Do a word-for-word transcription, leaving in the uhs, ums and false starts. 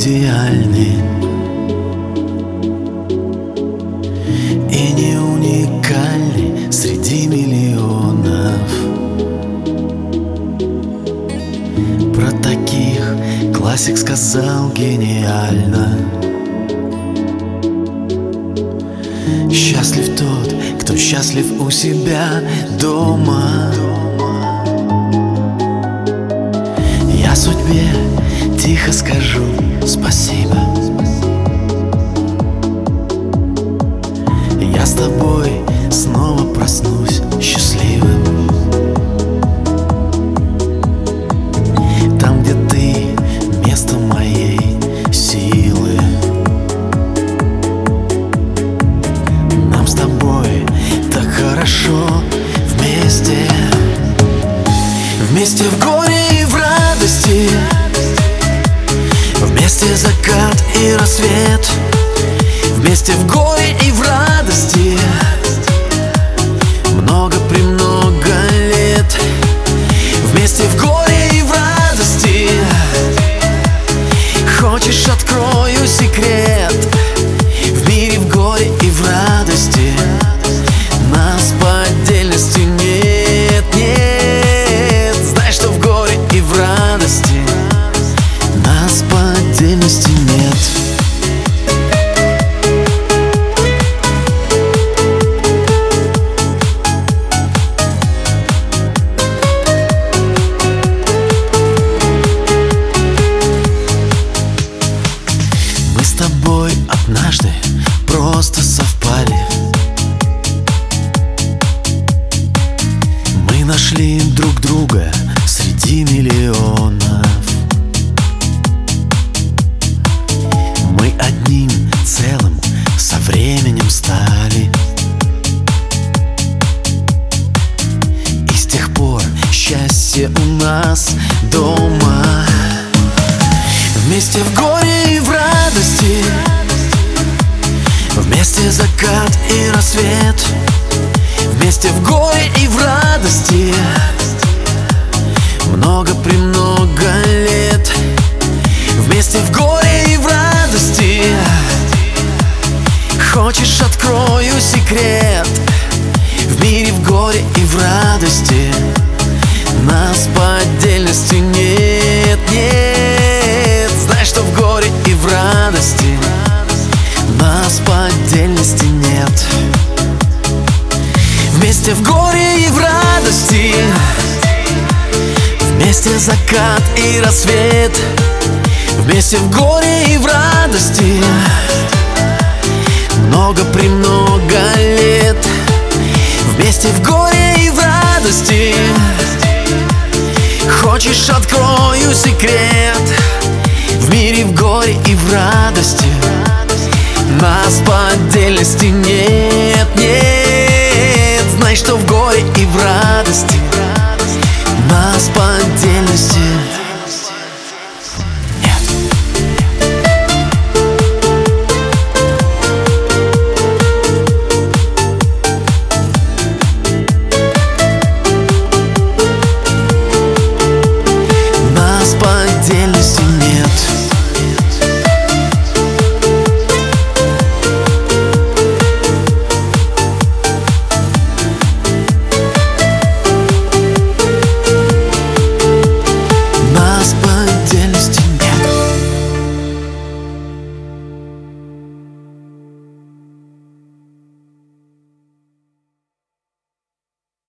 идеальны и не уникальны среди миллионов. Про таких классик сказал гениально: счастлив тот, кто счастлив у себя дома. Я судьбе тихо скажу спасибо. Я с тобой снова проснусь счастливым. Там, где ты, место моей силы. Нам с тобой так хорошо вместе. Вместе в горе и в радости, вместе закат и рассвет. Вместе в горе и в радости, много-премного лет. Вместе в горе и в радости. Хочешь, открою секрет? В мире в горе и в радости нас по отдельности нет, нет. Знай, что в горе и в радости нас по отдельности нет. Мы с тобой однажды просто совпали. Мы нашли друг друга среди миллионов. Мы одним целым со временем стали. И с тех пор счастье у нас дома. Вместе в горе и в радости, вместе закат и рассвет. Вместе в горе и в радости, много-премного лет. Вместе в горе и в радости. Хочешь, открою секрет? В мире в горе и в радости нас по отдельности нет, нет. Знай, что в горе и в радости нас по отдельности нет. Вместе в горе и в радости, вместе закат и рассвет. Вместе в горе и в радости, много-премного лет. Вместе в горе и в радости. Хочешь, открою секрет? В мире в горе и в радости нас по отдельности нет, нет. Знай, что в горе и в радости нас по отдельности